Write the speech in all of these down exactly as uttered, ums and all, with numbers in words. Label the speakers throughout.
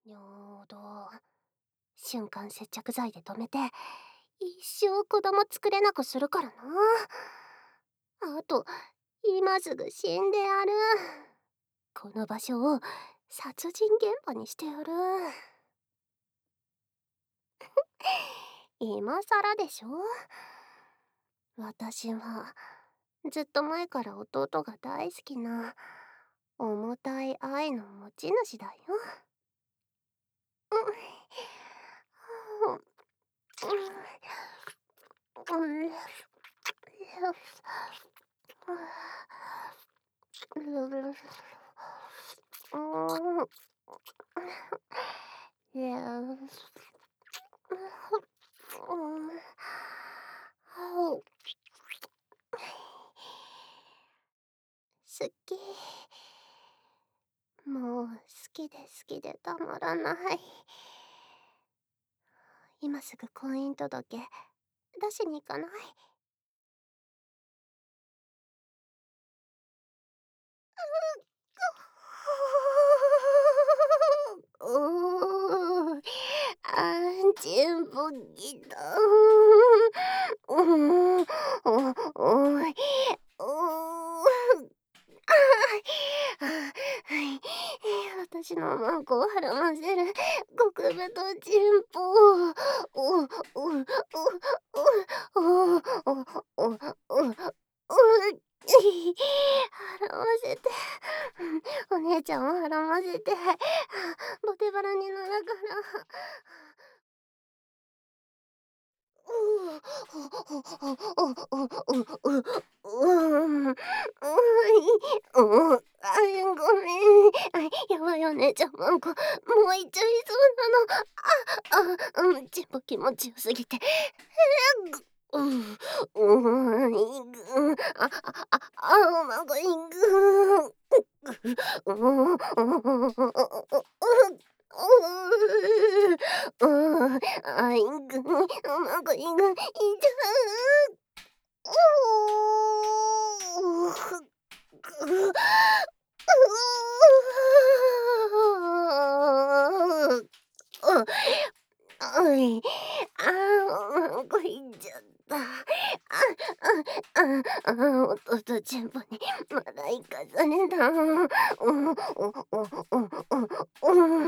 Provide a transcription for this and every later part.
Speaker 1: 尿道、瞬間接着剤で止めて一生子供作れなくするからな。あと今すぐ死んでやる。この場所を殺人現場にしてやる。今さらでしょ。私はずっと前から弟が大好きな重たい愛の持ち主だよ。好き。もう好きで好きでたまらない。今すぐ婚姻届出しに行かない？おー、安全ポギだ。おー、おおい、おー、あはい、私のマンコをはらませる極太チンポ。おおおおおおおおおはらませて、お姉ちゃんをはらませて、ボテバラになるから。ごめん。やばい、お姉ちゃんマンコもういっちゃいそうなの。ああ、うん、ちんぽ気持ちよすぎて。うん、うん、いぐああああマンコいぐうん、うん、うん、あいぐマンコいぐいたううぐうおい、ああ、うんこいっちゃった。あ、あ、あ、あ、弟ちんぽにまだ行かされた。うん、うん、うん、うん、うん、うん、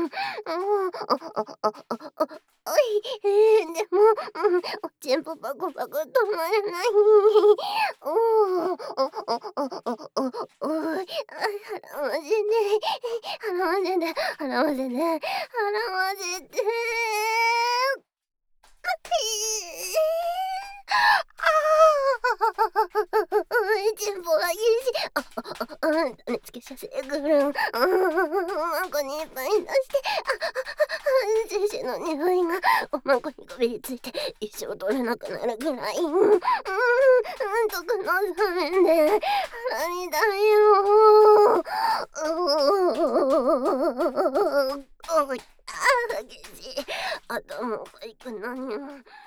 Speaker 1: おい、えー、でも、うん、おちんぽパコパコ止まらない。おお、お、お、お、お、お、おい、あ、払わせて、払わせて、払わせて、払わせて。チンポがいいし、あ、あ、あ、種付けさせてくる。うん、マンコにいっぱい出して、あ、精子の匂いがおまんこにこびりついて一生取れなくなるぐらい。うん、うん、毒のサメで腹にだよ。うおい、あ、激しい。頭がいくのに。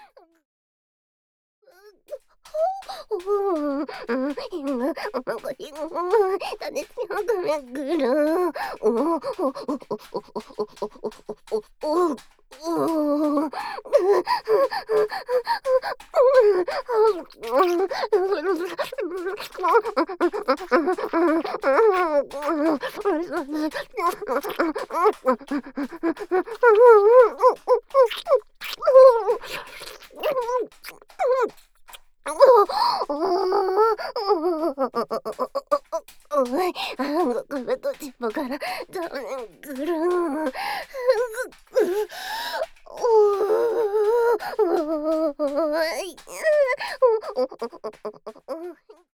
Speaker 1: うん、うん、ひぐ、なんかひぐ、たねつよくめぐる。おお、おお、おお、おお、おお、おお、おい、あんごくべとちっぽからざめんぐるん。ぐおおい。